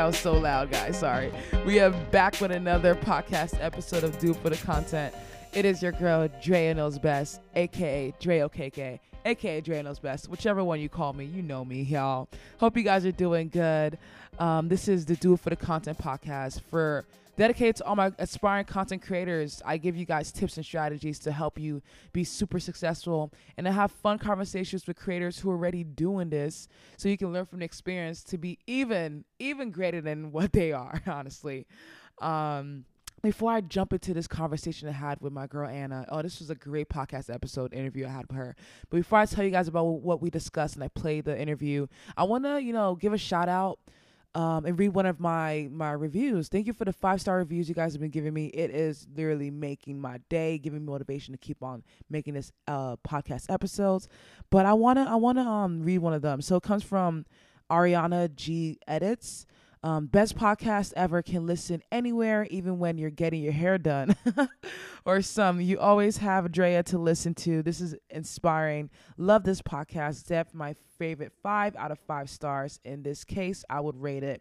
That was so loud, guys. Sorry. We are back with another podcast episode of Do It For The Content. It is your girl, Drea Knows Best, a.k.a. Dre OKK, a.k.a. Drea Knows Best. Whichever one you call me, you know me, y'all. Hope you guys are doing good. This is the Do It For The Content podcast dedicated to all my aspiring content creators. I give you guys tips and strategies to help you be super successful, and I have fun conversations with creators who are already doing this so you can learn from the experience to be even greater than what they are, honestly. Before I jump into this conversation I had with my girl Anna, this was a great podcast episode interview I had with her. But before I tell you guys about what we discussed and I played the interview, I want to, give a shout out and read one of my reviews. Thank you for the 5-star reviews you guys have been giving me. It is literally making my day, giving me motivation to keep on making this podcast episodes. But I wanna read one of them. So it comes from Ariana G Edits. Best podcast ever, can listen anywhere, even when you're getting your hair done. Or you always have Drea to listen to. This is inspiring. Love this podcast. Def, my favorite, 5 out of 5 stars. In this case, I would rate it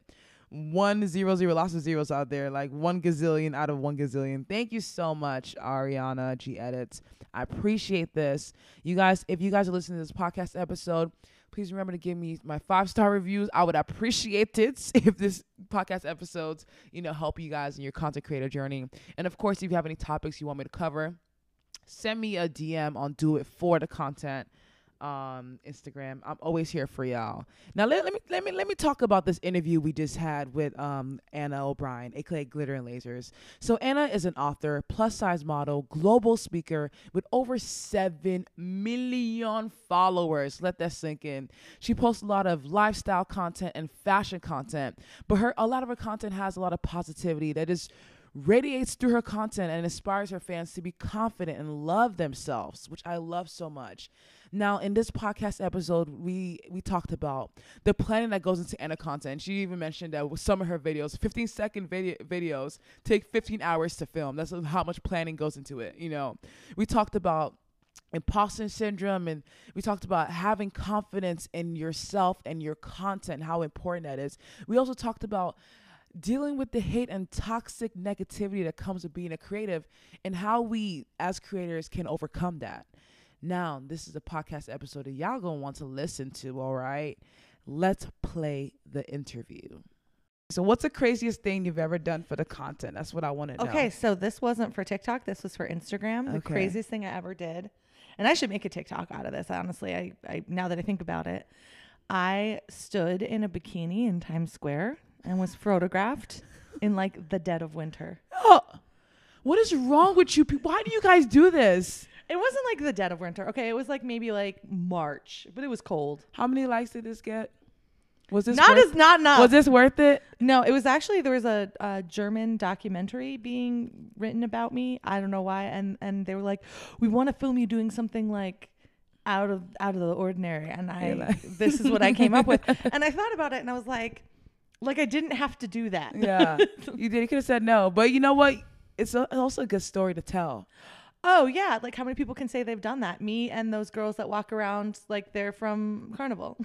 100, lots of zeros out there, like 1 gazillion out of 1 gazillion. Thank you so much, Ariana G Edits. I appreciate this. You guys, if you guys are listening to this podcast episode, please remember to give me my 5-star reviews. I would appreciate it if this podcast episodes, help you guys in your content creator journey. And of course, if you have any topics you want me to cover, send me a DM on Do It For The Content Instagram. I'm always here for y'all. Now let me talk about this interview we just had with Anna O'Brien, aka Glitter and Lasers. So Anna is an author, plus size model, global speaker with over 7 million followers. Let that sink in. She posts a lot of lifestyle content and fashion content, but a lot of her content has a lot of positivity that is radiates through her content and inspires her fans to be confident and love themselves, which I love so much. Now, in this podcast episode, we talked about the planning that goes into Anna content. She even mentioned that with some of her videos, 15-second videos take 15 hours to film. That's how much planning goes into it. We talked about imposter syndrome, and we talked about having confidence in yourself and your content, how important that is. We also talked about dealing with the hate and toxic negativity that comes with being a creative and how we as creators can overcome that. Now, this is a podcast episode that y'all gonna want to listen to, all right? Let's play the interview. So what's the craziest thing you've ever done for the content? That's what I want to know. Okay, so this wasn't for TikTok. This was for Instagram. The craziest thing I ever did. And I should make a TikTok out of this, honestly. I now that I think about it. I stood in a bikini in Times Square and was photographed in like the dead of winter. Oh, what is wrong with you people? Why do you guys do this? It wasn't like the dead of winter. Okay, it was like maybe like March, but it was cold. How many likes did this get? Was this not enough? Was this worth it? No, it was actually, there was a German documentary being written about me. I don't know why, and they were like, we want to film you doing something like out of the ordinary, and this is what I came up with. And I thought about it, and I was like I didn't have to do that. Yeah, you did. You could have said no, but you know what? It's also a good story to tell. Oh, yeah. Like, how many people can say they've done that? Me and those girls that walk around like they're from Carnival.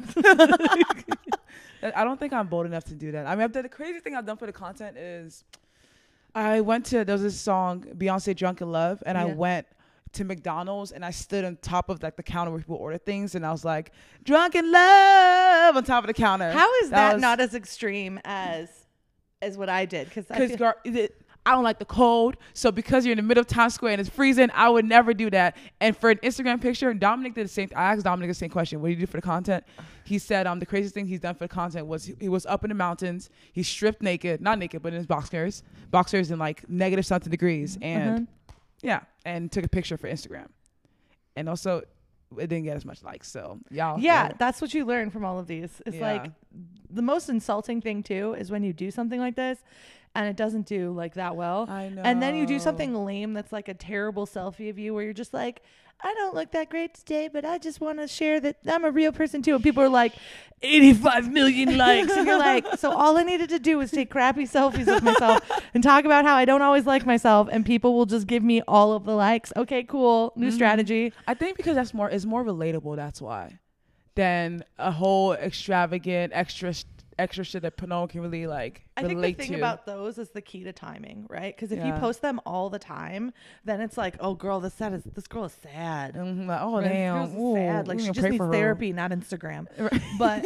I don't think I'm bold enough to do that. I mean, the crazy thing I've done for the content is there was this song, Beyonce, Drunk in Love, and I went to McDonald's and I stood on top of like the counter where people order things, and I was like, Drunk in Love on top of the counter. How is that not as extreme as what I did? Because I don't like the cold. So because you're in the middle of Times Square and it's freezing, I would never do that. And for an Instagram picture, Dominic did the same. I asked Dominic the same question. What do you do for the content? He said the craziest thing he's done for the content was he was up in the mountains. He stripped naked, not naked, but in his boxers in like negative something degrees. And and took a picture for Instagram. And also it didn't get as much likes. So y'all. Yeah, that's what you learn from all of these. It's like the most insulting thing too is when you do something like this and it doesn't do like that well. I know. And then you do something lame that's like a terrible selfie of you where you're just like, I don't look that great today, but I just want to share that I'm a real person too. And people are like, 85 million likes. And you're like, so all I needed to do was take crappy selfies with myself and talk about how I don't always like myself, and people will just give me all of the likes. Okay, cool. New strategy. I think because it's more relatable, that's why, than a whole extravagant, extra extra shit that no one can really like I think relate the thing to. about those is the key to timing, right? Because if you Yeah. post them all the time, then it's like, oh, girl, this girl is sad. Like, oh Right? This damn, girl's ooh, sad. Like we she gonna just pray needs for her. therapy, not Instagram. But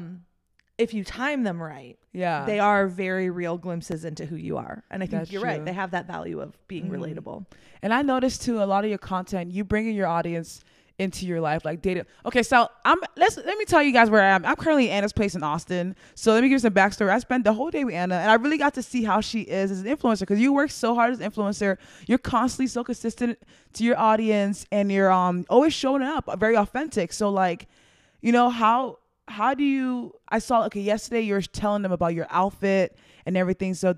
if you time them right, Yeah, they are very real glimpses into who you are. And I think That's you're right. true. They have that value of being relatable. And I noticed too, a lot of your content, you bringing your audience into your life, like data. Okay, so let me tell you guys where I am. I'm currently at Anna's place in Austin. So let me give you some backstory. I spent the whole day with Anna, and I really got to see how she is as an influencer, because you work so hard as an influencer. You're constantly so consistent to your audience, and you're always showing up very authentic. So like, you know, how do you? I saw yesterday you were telling them about your outfit and everything. So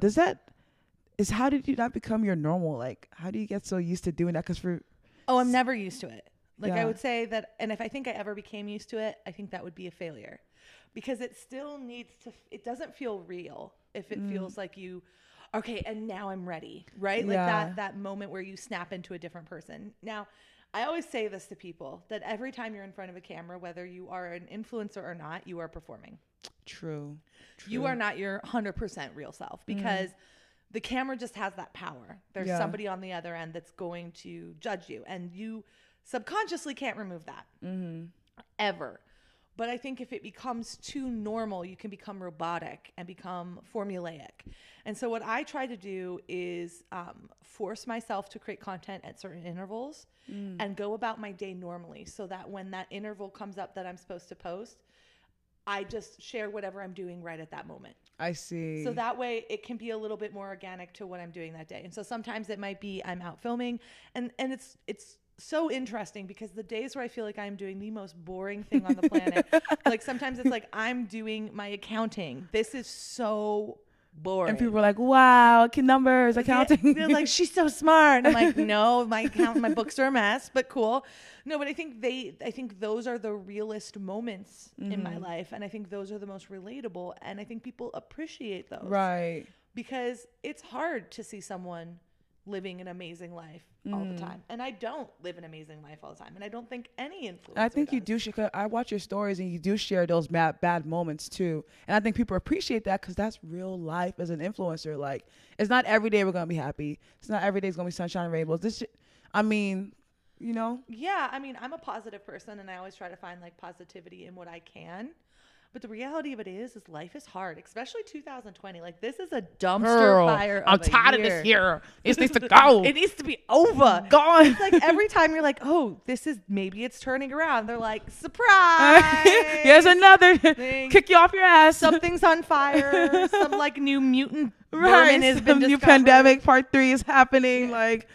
how did you not become your normal? Like, how do you get so used to doing that? Because I'm never used to it. Like Yeah. I would say that, and if I think I ever became used to it, I think that would be a failure, because it still needs to, it doesn't feel real if it feels like okay, and now I'm ready, right? Yeah. Like that moment where you snap into a different person. Now, I always say this to people, that every time you're in front of a camera, whether you are an influencer or not, you are performing. True. You are not your 100% real self, because the camera just has that power. There's Yeah. somebody on the other end that's going to judge you, and you subconsciously can't remove that ever. But I think if it becomes too normal, you can become robotic and become formulaic. And so what I try to do is force myself to create content at certain intervals and go about my day normally, so that when that interval comes up that I'm supposed to post, I just share whatever I'm doing right at that moment. I see. So that way it can be a little bit more organic to what I'm doing that day. And so sometimes it might be I'm out filming, and it's so interesting, because the days where I feel like I'm doing the most boring thing on the planet, like sometimes it's like I'm doing my accounting. This is so boring. And people are like, wow, numbers, accounting. They're like, she's so smart. And I'm like, no, my books are a mess, but cool. No, but I think those are the realest moments in my life. And I think those are the most relatable. And I think people appreciate those. Right. Because it's hard to see someone living an amazing life all the time. And I don't live an amazing life all the time. And I don't think any influencer I think you does. do. I watch your stories, and you do share those bad moments too. And I think people appreciate that, because that's real life as an influencer. Like, it's not every day we're going to be happy. It's not every day it's going to be sunshine and rainbows. You know? Yeah, I mean, I'm a positive person, and I always try to find like positivity in what I can. But the reality of it is life is hard, especially 2020. Like, this is a dumpster fire. I'm tired of this year. It needs to go. It needs to be over. Gone. It's like every time you're like, oh, maybe it's turning around. They're like, surprise. Here's another Thing. kick you off your ass. Something's on fire. Some like new mutant Right. vermin has been Some new discovered. pandemic part 3 is happening. Like,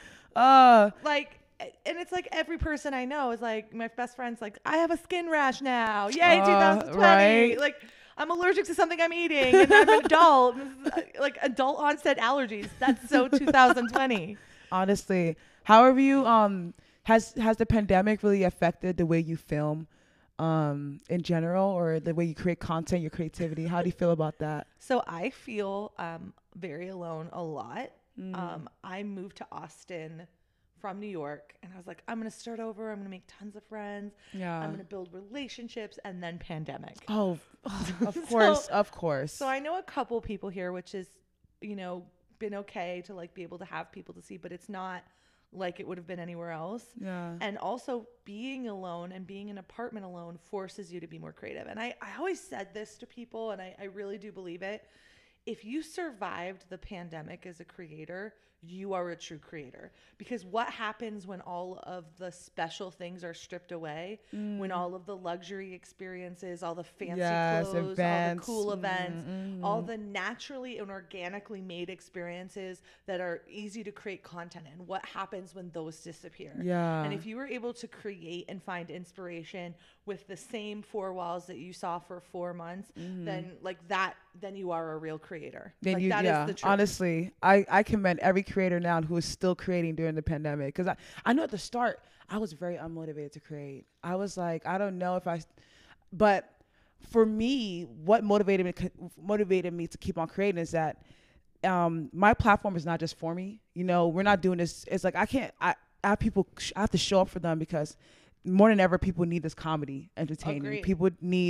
And it's like every person I know is like, my best friend's like, I have a skin rash now. Yay, 2020. right. Like, I'm allergic to something I'm eating, and I'm an adult. Like, adult onset allergies. That's so 2020. honestly, however you has the pandemic really affected the way you film in general, or the way you create content, your creativity? How do you feel about that? So I feel very alone a lot. I moved to Austin from New York, and I was like, I'm going to start over. I'm going to make tons of friends. Yeah. I'm going to build relationships, and then pandemic. Oh, of course, of course. So I know a couple people here, which is, been okay to like be able to have people to see, but it's not like it would have been anywhere else. Yeah. And also being alone and being in an apartment alone forces you to be more creative. And I always said this to people, and I really do believe it. If you survived the pandemic as a creator, you are a true creator. Because what happens when all of the special things are stripped away, when all of the luxury experiences, all the fancy clothes, events. all the cool events, all the naturally and organically made experiences that are easy to create content in, what happens when those disappear? Yeah. And if you were able to create and find inspiration with the same 4 walls that you saw for 4 months, then you are a real creator. Then like, you, that yeah, is the truth. honestly, I commend every creator now who is still creating during the pandemic. Because I know at the start, I was very unmotivated to create. I was like, I don't know but for me, what motivated me to keep on creating is that my platform is not just for me. We're not doing this. It's like, I have people, I have to show up for them, because more than ever, people need this comedy entertainment. Agreed. People need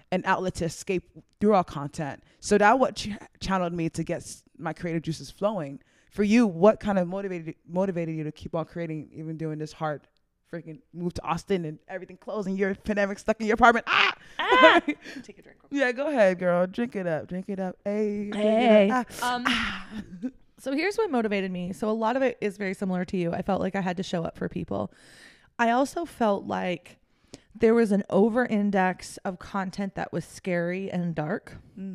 an outlet to escape through our content. So that what channeled me to get my creative juices flowing. For you, what kind of motivated you to keep on creating, even doing this hard freaking move to Austin and everything closed and you're pandemic stuck in your apartment? Take a drink. Yeah, go ahead, girl. Drink it up. Hey. Hey. So here's what motivated me. So a lot of it is very similar to you. I felt like I had to show up for people. I also felt like there was an over-index of content that was scary and dark.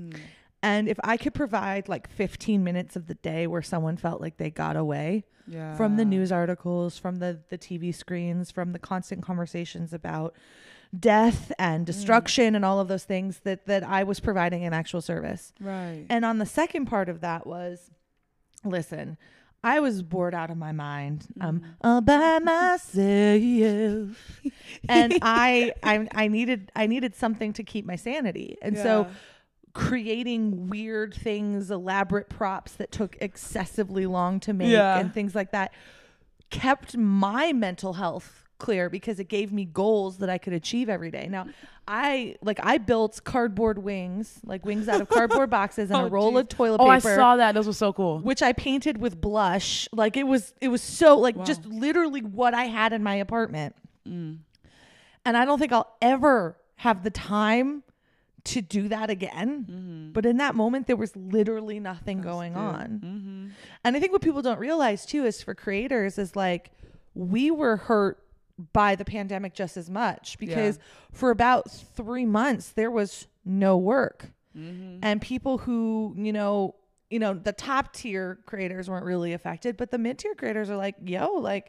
And if I could provide like 15 minutes of the day where someone felt like they got away from the news articles, from the TV screens, from the constant conversations about death and destruction and all of those things, that I was providing an actual service. Right. And on the second part of that was, listen, I was bored out of my mind. All by myself. And I needed something to keep my sanity. And so creating weird things, elaborate props that took excessively long to make and things like that kept my mental health clear because it gave me goals that I could achieve every day. Now, I built cardboard wings, like wings out of cardboard boxes and a roll of toilet paper. Oh, I saw that. Those were so cool. Which I painted with blush. Like it was so like just literally what I had in my apartment. And I don't think I'll ever have the time to do that again. But in that moment, there was literally nothing going on. And I think what people don't realize too is for creators is like, we were hurt by the pandemic just as much because for about 3 months, there was no work. And people who, you know, the top tier creators weren't really affected, but the mid tier creators are like, yo, like,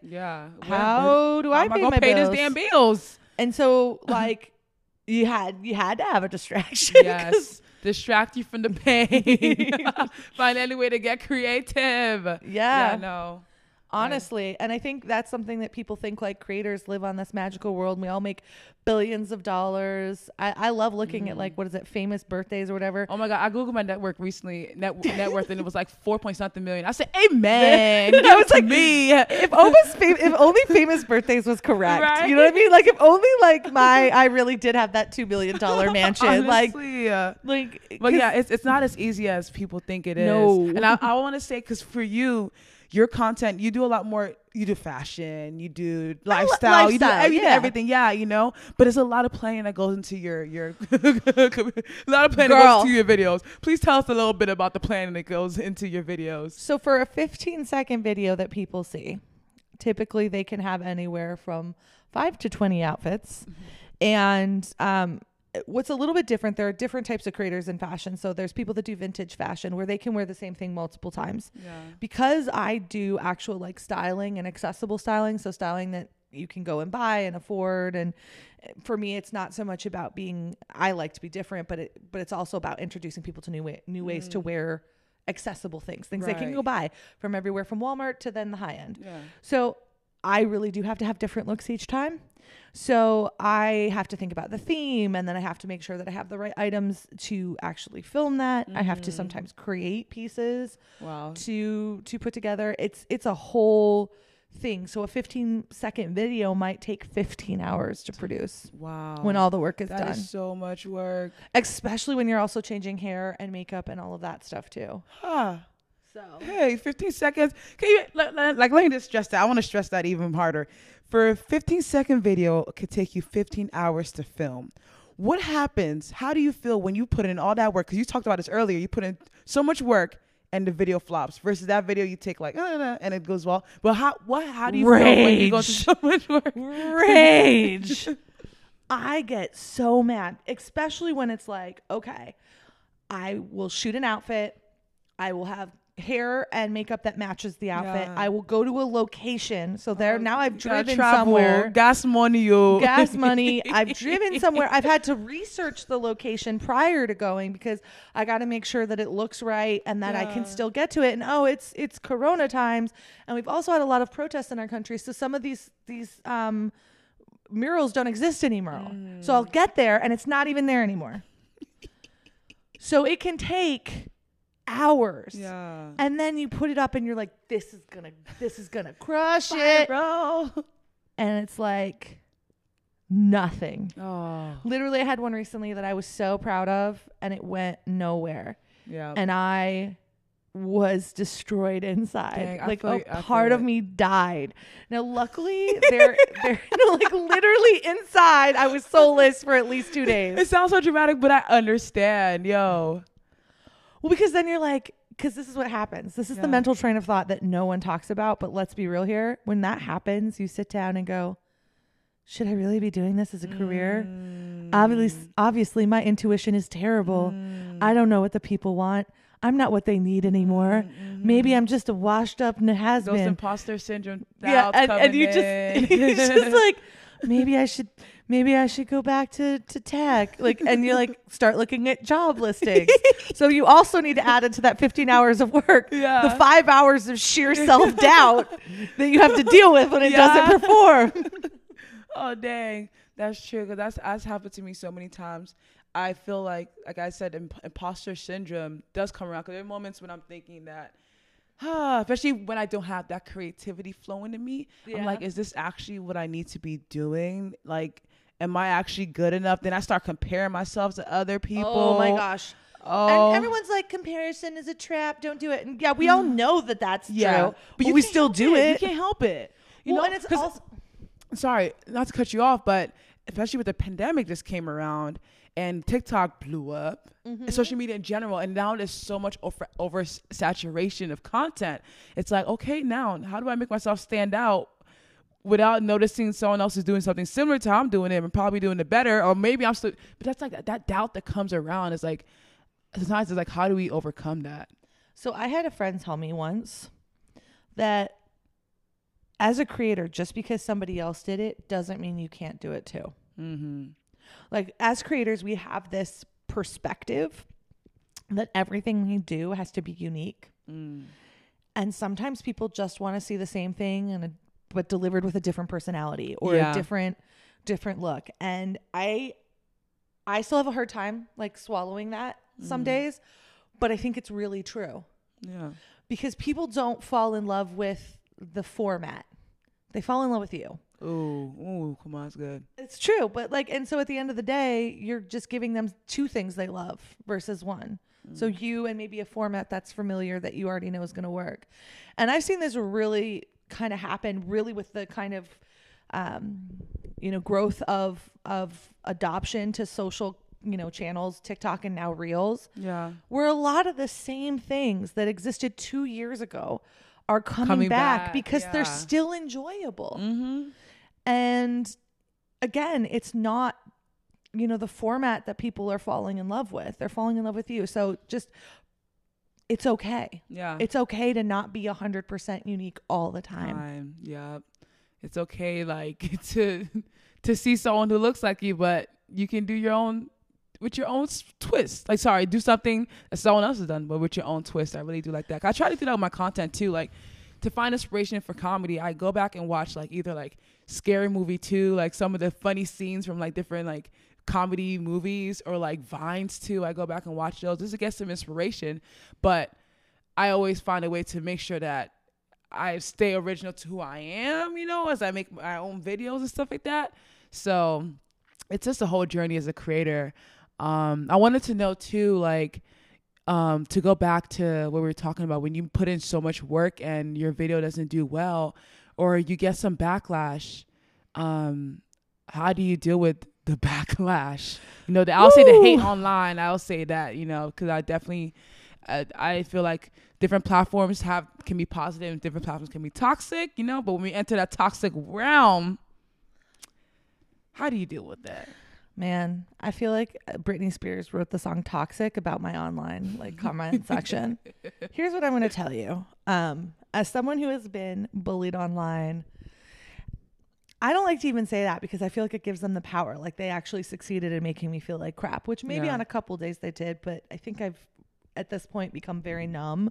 how do I pay my bills? This damn bills? And so like, you had to have a distraction. Yes. Distract you from the pain. Find any way to get creative. Yeah. No. Honestly. And I think that's something that people think like creators live on this magical world and we all make billions of dollars. I love looking at like, what is it? Famous birthdays or whatever. Oh my God. I Googled my net worth recently, net worth, and it was like 4-point-something million. I said, amen. I was like, me. If only famous birthdays was correct. Right? You know what I mean? Like if only like I really did have that $2 billion mansion. Honestly, but yeah, it's not as easy as people think it is. No. And I want to say, because for you, your content, you do a lot more. You do fashion, you do lifestyle, you do everything. Yeah, you know. But there's a lot of planning that goes into your a lot of planning that goes into your videos. Please tell us a little bit about the planning that goes into your videos. So for a 15-second video that people see, typically they can have anywhere from 5 to 20 outfits, and what's a little bit different, there are different types of creators in fashion. So there's people that do vintage fashion where they can wear the same thing multiple times. Because I do actual like styling and accessible styling, so styling that you can go and buy and afford, and for me it's not so much about being, I like to be different, but it's also about introducing people to new ways to wear accessible things they can go buy from everywhere from Walmart to then the high end. So I really do have to have different looks each time. So I have to think about the theme, and then I have to make sure that I have the right items to actually film that. I have to sometimes create pieces to put together. It's a whole thing. So a 15-second video might take 15 hours to produce. Wow. When all the work is done. That is so much work. Especially when you're also changing hair and makeup and all of that stuff too. So hey, 15 seconds. Can you let me just stress that. I want to stress that even harder. For a 15-second video, it could take you 15 hours to film. What happens? How do you feel when you put in all that work? Because you talked about this earlier. You put in so much work and the video flops versus that video you take like and it goes well. But how do you feel when you go through so much work? Rage. I get so mad, especially when it's like, okay, I will shoot an outfit. I will have hair and makeup that matches the outfit. I will go to a location. So now I've driven somewhere. Gas money. I've driven somewhere. I've had to research the location prior to going because I got to make sure that it looks right and that I can still get to it. And it's Corona times, and we've also had a lot of protests in our country. So some of these murals don't exist anymore. So I'll get there and it's not even there anymore. So it can take hours. And then you put it up and you're like, this is gonna crush it, bro. And it's like, Nothing. Oh, Literally, I had one recently that I was so proud of, and it went nowhere. yeah. And I was destroyed inside. Dang, I like feel a I part feel of it. me died. Now, luckily, they're no, like literally inside. I was soulless for at least 2 days. It sounds so dramatic, but I understand, yo. Well, because then you're like, because this is what happens. This is the Yeah. mental train of thought that no one talks about. But let's be real here. When that happens, you sit down and go, should I really be doing this as a career? Obviously, my intuition is terrible. I don't know what the people want. I'm not what they need anymore. Maybe I'm just a washed up Those has-been. imposter syndrome. Yeah, doubts and you just coming it's in. just like maybe I should go back to tech. Like, and you like start looking at job listings. So you also need to add into that 15 hours of work, Yeah. the 5 hours of sheer self-doubt that you have to deal with when it doesn't perform. Oh dang, that's true. Cause that's happened to me so many times. I feel like I said, imposter syndrome does come around. Cause there are moments when I'm thinking that, especially when I don't have that creativity flowing to me. Yeah. I'm like, is this actually what I need to be doing? Like, am I actually good enough? Then I start comparing myself to other people. Oh my gosh. Oh, And everyone's like, comparison is a trap. Don't do it. And yeah, we all know that that's true. But you we can't still help do it. You can't help it. You Well, know, and it's 'cause- also sorry, not to cut you off, but especially with the pandemic just came around and TikTok blew up, and social media in general, and now there's so much over saturation of content. It's like, okay, now how do I make myself stand out without noticing someone else is doing something similar to how I'm doing it and probably doing it better, or maybe I'm still, but that's like that doubt that comes around is like, sometimes it's like, how do we overcome that? So I had a friend tell me once that as a creator, just because somebody else did it doesn't mean you can't do it too. Mm-hmm. Like as creators, we have this perspective that everything we do has to be unique. And sometimes people just want to see the same thing but delivered with a different personality or Yeah. a different look. And I still have a hard time like swallowing that some days, but I think it's really true. Yeah. Because people don't fall in love with the format. They fall in love with you. Ooh, come on, that's good. It's true. But like, and so at the end of the day, you're just giving them two things they love versus one. So you and maybe a format that's familiar that you already know is going to work. And I've seen this really kind of happen really with the kind of, growth of adoption to social, channels, TikTok and now Reels. Yeah. Where a lot of the same things that existed 2 years ago are coming back because yeah. they're still enjoyable. Mm-hmm. And again, it's not, the format that people are falling in love with. They're falling in love with you. So just, it's okay. Yeah. It's okay to not be 100% unique all the time. Yeah. It's okay, like, to see someone who looks like you, but you can do your own, with your own twist. Like, sorry, do something that someone else has done, but with your own twist. I really do like that. I try to do that with my content too. Like, to find inspiration for comedy, I go back and watch like either like Scary Movie 2, like some of the funny scenes from like different like comedy movies, or like Vines too. I go back and watch those just to get some inspiration. But I always find a way to make sure that I stay original to who I am, as I make my own videos and stuff like that. So it's just a whole journey as a creator. I wanted to know too, like, to go back to what we were talking about, when you put in so much work and your video doesn't do well, or you get some backlash, how do you deal with the backlash? I'll say the hate online. I'll say that, because I definitely, I feel like different platforms can be positive and different platforms can be toxic, but when we enter that toxic realm, how do you deal with that? Man, I feel like Britney Spears wrote the song Toxic about my online comment section. Here's what I'm going to tell you. As someone who has been bullied online, I don't like to even say that because I feel like it gives them the power. Like they actually succeeded in making me feel like crap, which maybe on a couple days they did, but I think I've at this point become very numb.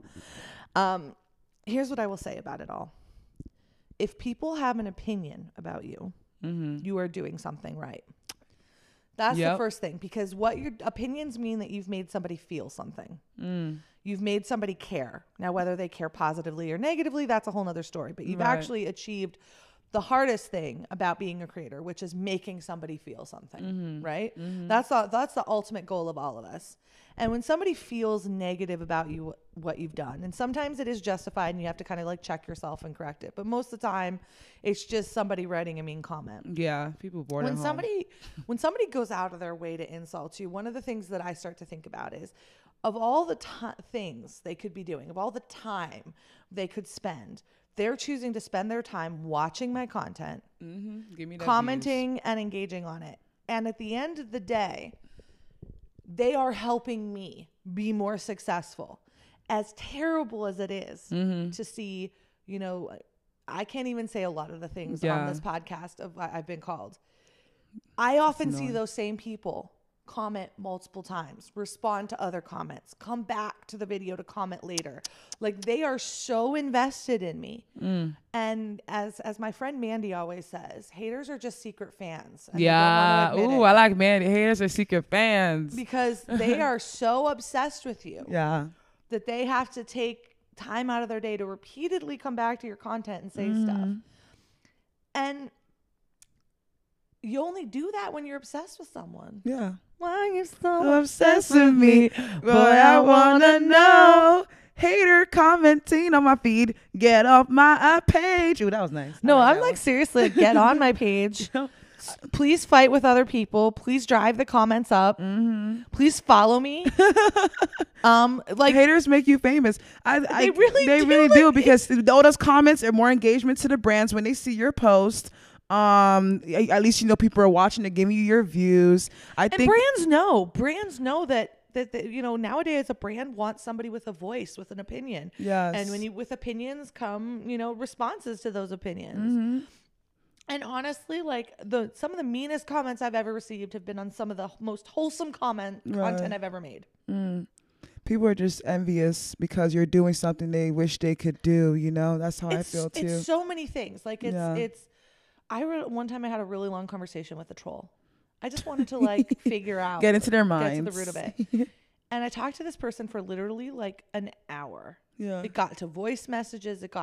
Here's what I will say about it all. If people have an opinion about you, you are doing something right. That's the first thing, because what your opinions mean that you've made somebody feel something. You've made somebody care. Now, whether they care positively or negatively, that's a whole nother story, but you've actually achieved the hardest thing about being a creator, which is making somebody feel something, right? That's the ultimate goal of all of us. And when somebody feels negative about you, what you've done, and sometimes it is justified and you have to kind of like check yourself and correct it. But most of the time it's just somebody writing a mean comment. Yeah. People bored at home. When somebody goes out of their way to insult you, one of the things that I start to think about is of all the things they could be doing, of all the time they could spend, they're choosing to spend their time watching my content, Give me that commenting and engaging on it. And at the end of the day, they are helping me be more successful. As terrible as it is to see, you know, I can't even say a lot of the things on this podcast of I've been called. I often see those same people comment multiple times, respond to other comments, come back to the video to comment later. Like they are so invested in me. And as my friend Mandy always says, haters are just secret fans. Yeah. Ooh, I like Mandy. Haters are secret fans. Because they are so obsessed with you. Yeah. That they have to take time out of their day to repeatedly come back to your content and say stuff. And you only do that when you're obsessed with someone. Yeah. Why are you so obsessed with me? Boy, I wanna know. Hater commenting on my feed. Get off my page. Ooh, that was nice. No, I'm like, seriously, get on my page. Please fight with other people. Please drive the comments up. Please follow me. Like haters make you famous. They really do because all those comments are more engagement to the brands when they see your post. At least you know people are watching. They're giving you your views. I think brands know that you know nowadays a brand wants somebody with a voice, with an opinion. Yes. And with opinions come, you know, responses to those opinions. And honestly, like some of the meanest comments I've ever received have been on some of the most wholesome content I've ever made. People are just envious because you're doing something they wish they could do. You know, that's how I feel too. It's so many things. Like one time I had a really long conversation with a troll. I just wanted to like figure out, get into their minds, get to the root of it. And I talked to this person for literally like an hour. Yeah. It got to voice messages. They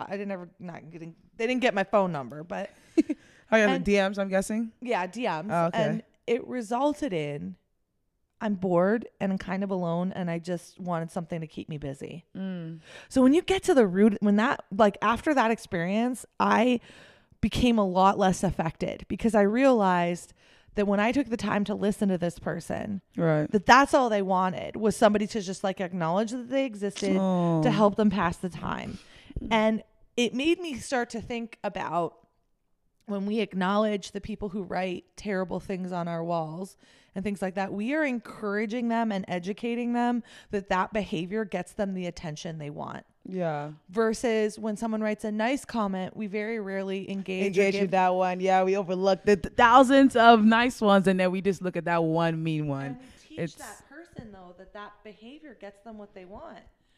didn't get my phone number, but DMs, I'm guessing. Yeah, DMs. Oh, okay. And it resulted in I'm bored and I'm kind of alone and I just wanted something to keep me busy. So when you get to the root, after that experience, I became a lot less affected because I realized that when I took the time to listen to this person, that's all they wanted was somebody to just like acknowledge that they existed to help them pass the time. And it made me start to think about when we acknowledge the people who write terrible things on our walls and things like that, we are encouraging them and educating them that behavior gets them the attention they want. Yeah. Versus when someone writes a nice comment, we very rarely engage with that one. Yeah, we overlook the thousands of nice ones and then we just look at that one mean one. And we teach that person though that behavior gets them what they want.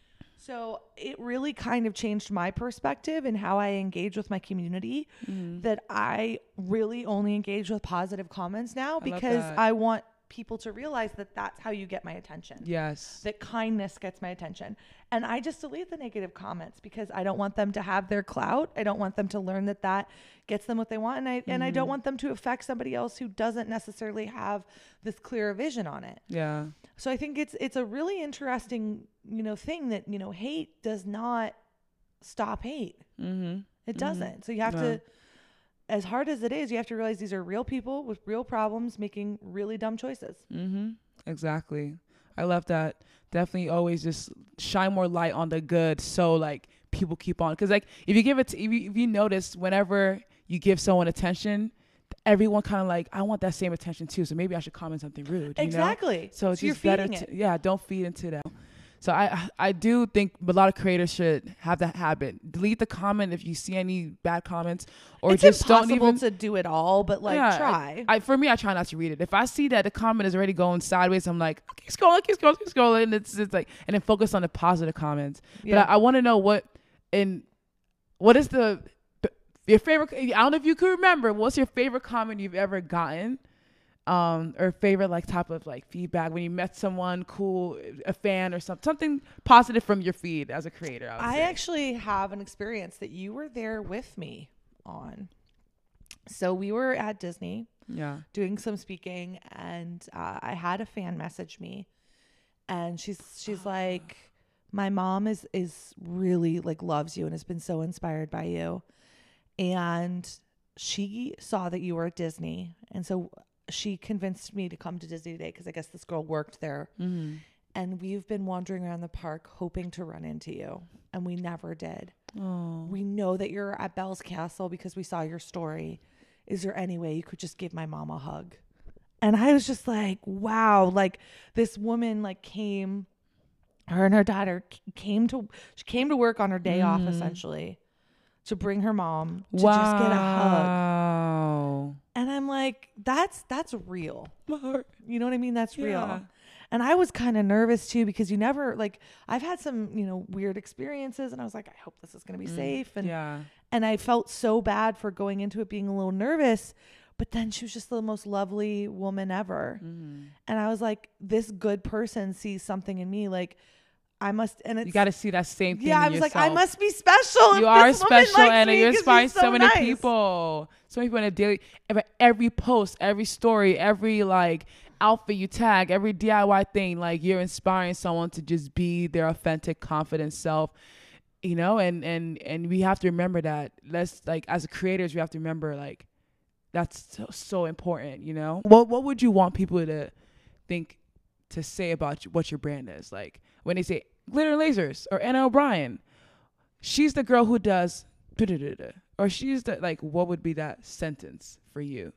So it really kind of changed my perspective and how I engage with my community, that I really only engage with positive comments now because I want people to realize that that's how you get my attention. Yes. That kindness gets my attention. And I just delete the negative comments because I don't want them to have their clout. I don't want them to learn that gets them what they want. And I don't want them to affect somebody else who doesn't necessarily have this clear vision on it. Yeah. So I think it's a really interesting, thing that, hate does not stop hate. It doesn't. So you have to, as hard as it is, you have to realize these are real people with real problems making really dumb choices. Exactly. I love that. Definitely always just shine more light on the good. So like people keep on. Cause like if you notice whenever you give someone attention, everyone kind of like, I want that same attention too. So maybe I should comment something rude. Exactly. You know? So it's you're just better. Don't feed into that. So I do think a lot of creators should have that habit. Delete the comment if you see any bad comments, or it's just don't impossible even to do it all. But try. For me, I try not to read it. If I see that the comment is already going sideways, I'm like, keep scrolling. And it's like, and then focus on the positive comments. Yeah. But I want to know what is your favorite. I don't know if you could remember. What's your favorite comment you've ever gotten? Or favorite type of feedback when you met someone cool, a fan or something positive from your feed as a creator. I actually have an experience that you were there with me on. So we were at Disney doing some speaking, and I had a fan message me, and she's like, my mom is really like loves you and has been so inspired by you, and she saw that you were at Disney, and so she convinced me to come to Disney today because I guess this girl worked there. Mm-hmm. And we've been wandering around the park hoping to run into you, and we never did. Oh. We know that you're at Belle's Castle because we saw your story. Is there any way you could just give my mom a hug? And I was just like, wow, like this woman like came, her and her daughter came to work on her day off essentially to bring her mom to just get a hug. And I'm like, that's real. You know what I mean? That's real. And I was kind of nervous too, because you never like, I've had some, weird experiences, and I was like, I hope this is going to be safe. And I felt so bad for going into it being a little nervous, but then she was just the most lovely woman ever. And I was like, this good person sees something in me. Like I must, and it's, you got to see that same thing. Yeah. in I was yourself. like, I must be special. You are special, Anna. You're inspiring so many people. So many people in a daily, every post, every story, every like outfit you tag, every DIY thing, like you're inspiring someone to just be their authentic, confident self, and we have to remember that. Let's like, as creators, we have to remember like that's so important. What would you want people to think, to say about what your brand is? Like when they say Glitter Lasers or Anna O'Brien, she's the girl who does or she's the, like, what would be that sentence for you?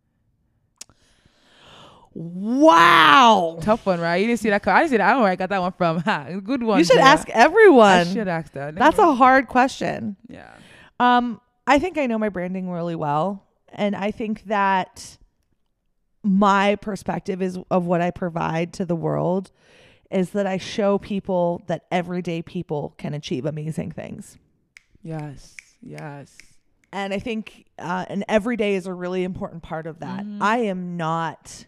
Wow. Tough one, right? You didn't see that. I didn't see that. I don't know where I got that one from. Good one. You should ask everyone. I should ask that. That's a hard question. Yeah. I think I know my branding really well. And I think that my perspective is of what I provide to the world is that I show people that everyday people can achieve amazing things. Yes. Yes. And I think, and every day is a really important part of that. I am not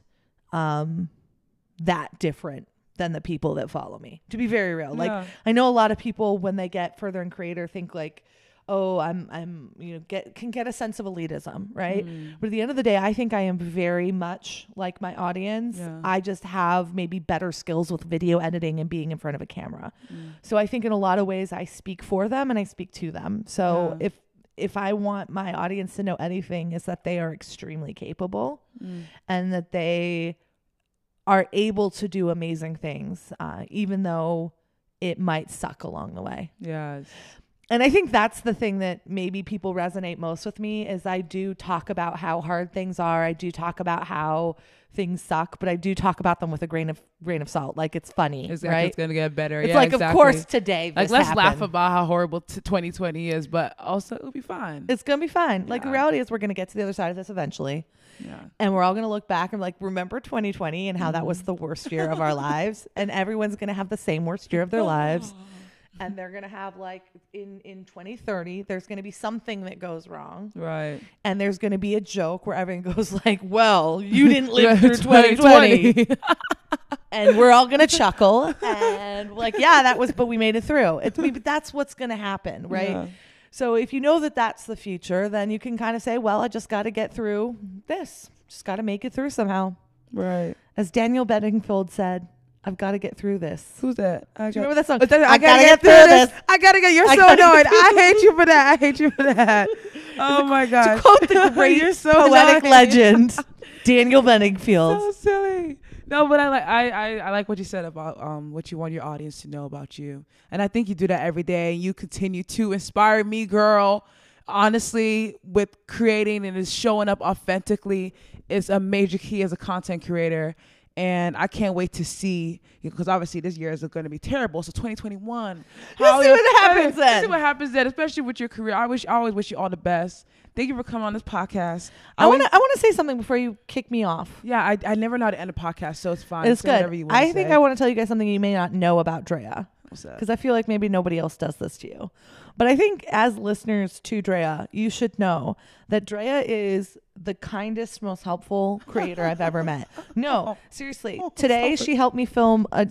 that different than the people that follow me, to be very real. Like I know a lot of people when they get further in creator think like, oh, I'm can get a sense of elitism, right? But at the end of the day, I think I am very much like my audience. I just have maybe better skills with video editing and being in front of a camera. So I think in a lot of ways I speak for them and I speak to them. So if I want my audience to know anything, is that they are extremely capable and that they are able to do amazing things, even though it might suck along the way. Yes. And I think that's the thing that maybe people resonate most with me is I do talk about how hard things are. I do talk about how things suck, but I do talk about them with a grain of salt. Like it's funny, right? It's going to get better. It's like, exactly. Of course, today this let's happened. laugh about how horrible 2020 is, but also it'll be fine. It's going to be fine. Like the reality is we're going to get to the other side of this eventually. Yeah. And we're all going to look back and like, remember 2020 and how that was the worst year of our lives. And everyone's going to have the same worst year of their lives. And they're going to have like in 2030, there's going to be something that goes wrong. Right. And there's going to be a joke where everyone goes like, well, you didn't live through 2020. And we're all going to chuckle and like, yeah, but we made it through. But that's what's going to happen. Right. Yeah. So if you know that that's the future, then you can kind of say, well, I just got to get through this. Just got to make it through somehow. Right. As Daniel Bedingfield said, I've got to get through this. Who's that? Do you remember that song? I gotta get through this. I gotta get. You're so annoyed. I hate you for that. I hate you for that. Oh my god! To quote the great poetic legend, Daniel Bedingfield. So silly. No, but I like what you said about what you want your audience to know about you, and I think you do that every day. And you continue to inspire me, girl. Honestly, with creating and is showing up authentically is a major key as a content creator. And I can't wait to see, because obviously this year is going to be terrible. So 2021, let's see what happens then. Let's see what happens then, especially with your career. I always wish you all the best. Thank you for coming on this podcast. I want to say something before you kick me off. Yeah, I never know how to end a podcast, so it's fine. It's good. I think I want to tell you guys something you may not know about Drea, because I feel like maybe nobody else does this to you. But I think as listeners to Drea, you should know that Drea is the kindest, most helpful creator I've ever met. No, seriously. Today she helped me film a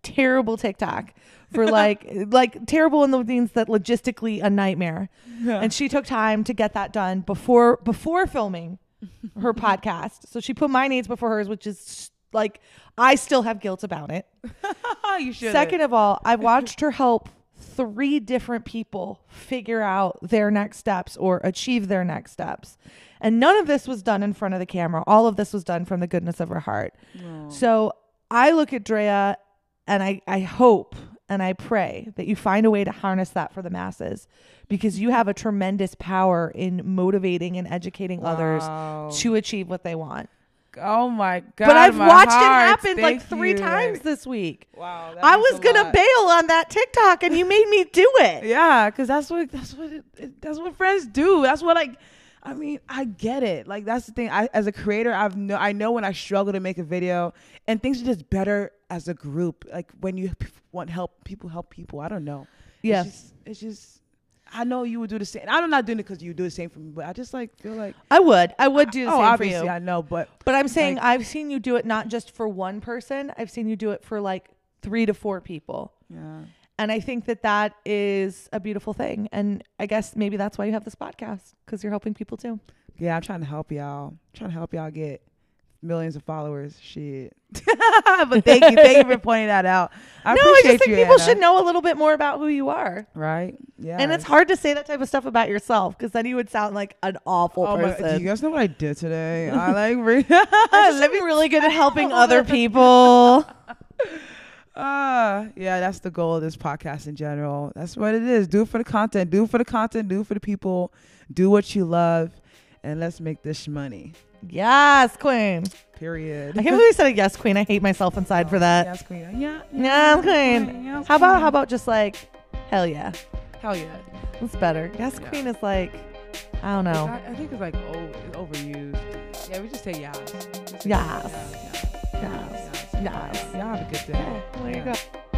terrible TikTok for like terrible in the means that logistically a nightmare. Yeah. And she took time to get that done before filming her podcast. So she put my needs before hers, which is like, I still have guilt about it. You should. Second of all, I've watched her help 3 different people figure out their next steps or achieve their next steps. And none of this was done in front of the camera. All of this was done from the goodness of her heart. Oh. So I look at Drea and I hope and I pray that you find a way to harness that for the masses, because you have a tremendous power in motivating and educating others to achieve what they want. Oh my God. But I've watched it heart. happen Thank like 3 you. times this week. Wow. I was going to bail on that TikTok and you made me do it. Yeah, because that's what friends do. That's what I mean, I get it. Like, that's the thing. As a creator, I know when I struggle to make a video, and things are just better as a group. Like when you want help people. I don't know. Yeah. It's just I know you would do the same. I'm not doing it because you do the same for me, but I just like feel like I would do the same for obviously you. I know, but I'm saying like, I've seen you do it not just for one person. I've seen you do it for like 3 to 4 people. yeah. And I think that is a beautiful thing. And I guess maybe that's why you have this podcast, because you're helping people too. Yeah, I'm trying to help y'all. Get millions of followers. Shit. But thank you for pointing that out. I just think you, people Anna. should know a little bit more about who you are. Right? Yeah. And it's hard to say that type of stuff about yourself, because then you would sound like an awful person. Do you guys know what I did today? I like I'm just really good at helping other people. Yeah, that's the goal of this podcast in general. That's what it is. Do it for the content. Do it for the people. Do what you love, and let's make this money. Yes, queen. Period. I can't believe you said a yes, queen. I hate myself inside for that. Yes, queen. Yeah. Yes, queen. Yes, How queen. about just like, hell yeah. Hell yeah. That's better. Yes, Yeah. queen is like, I don't know. I think it's like overused. Yeah, we just say yes. Yes. Yes. Yes. Y'all have a good day. There you go.